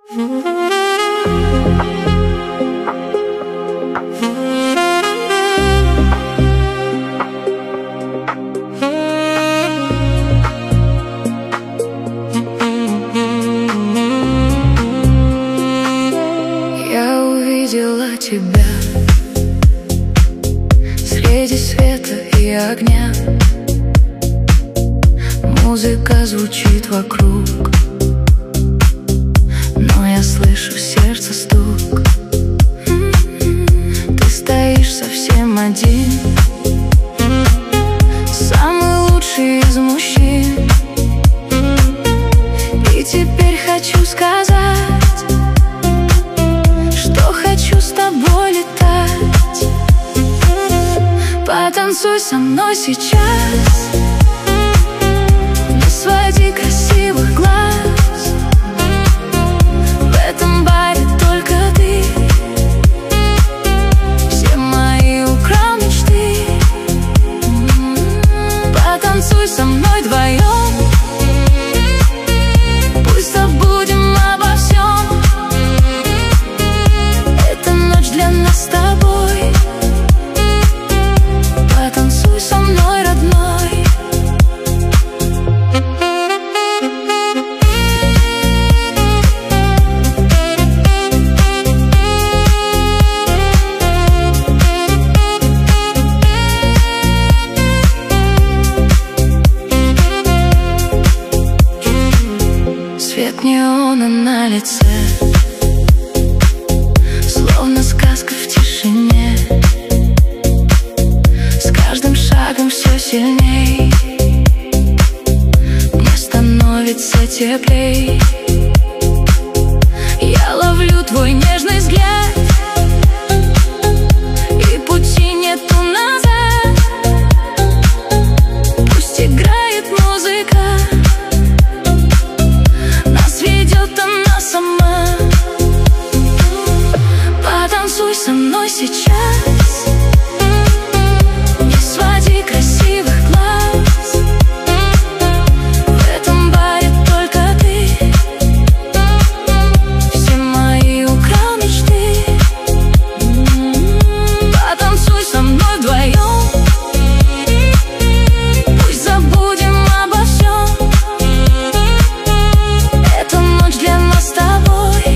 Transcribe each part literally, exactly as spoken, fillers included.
Я увидела тебя среди света и огня. Музыка звучит вокруг, но я слышу сердце стук. Ты стоишь совсем один, самый лучший из мужчин. И теперь хочу сказать, что хочу с тобой летать. Потанцуй со мной сейчас, не своди красивых глаз. В этом баре только ты, все мои украл мечты. Потанцуй со мной вдвоем, пусть забудем обо всем. Эта ночь для нас с тобой. Потанцуй со мной, родной. Свет неона на лице, словно сказка в тишине. С каждым шагом все сильней, мне становится теплей. Я ловлю твой нежный взгляд, и пути нету назад. Пусть играет музыка, нас ведет она сама. Потанцуй со мной сейчас, не своди красивых глаз. В этом баре только ты, все мои украл мечты. Потанцуй со мной вдвоем, пусть забудем обо всем. Эта ночь для нас с тобой.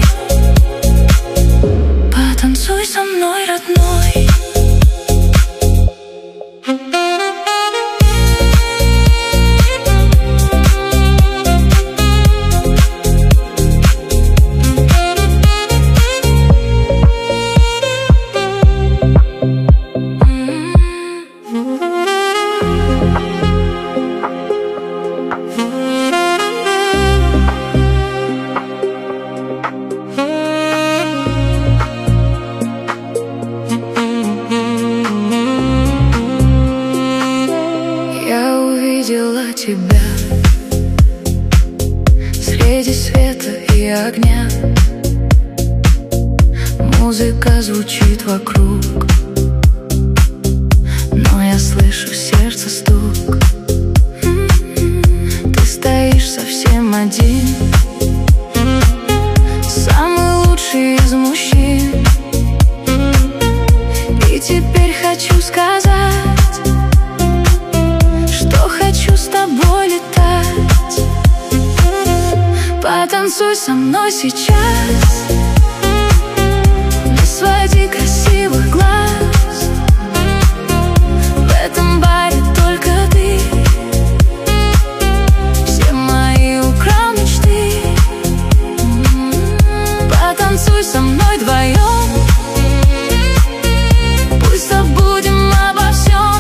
Потанцуй со мной, родной. Я увидела тебя среди света и огня. Музыка звучит вокруг, но я слышу сердце стук. Ты стоишь совсем один, самый лучший из мужчин. И теперь хочу сказать, что хочу с тобой летать. Потанцуй со мной сейчас, не своди красивых глаз. В этом баре только ты, все мои украл мечты. Потанцуй со мной вдвоем, пусть забудем обо всем.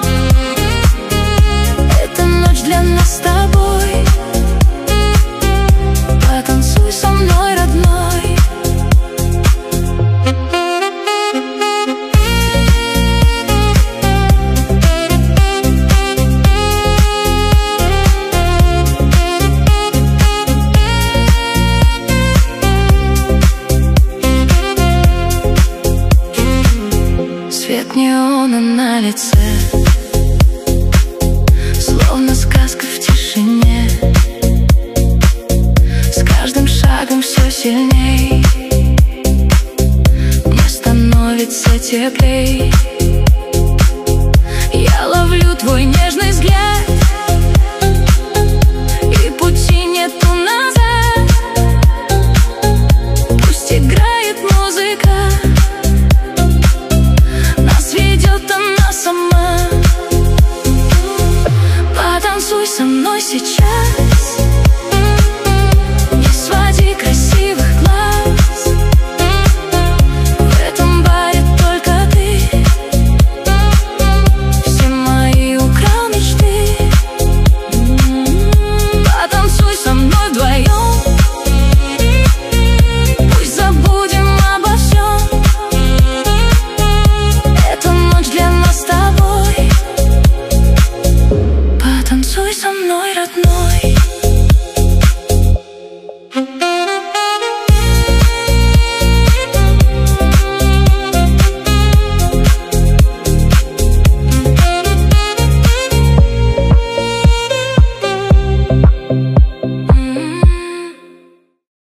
Эта ночь для нас с тобой. Потанцуй со мной, родной. Свет неона на лице, словно сказка в тишине. С каждым шагом все сильней, мне становится теплей.